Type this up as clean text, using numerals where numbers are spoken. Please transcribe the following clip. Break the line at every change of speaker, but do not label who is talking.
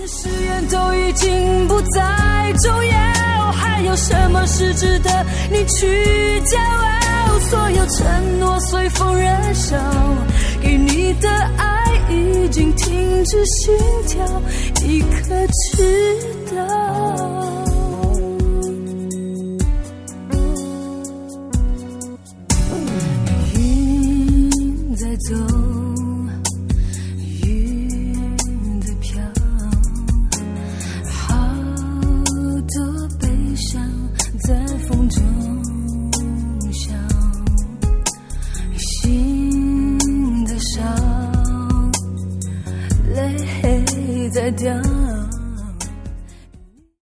誓言都已经不再重要，还有什么是值得你去骄傲？所有承诺随风燃烧，给你的爱已经停止心跳，你可知道？云在走，云在飘，好多悲伤在风中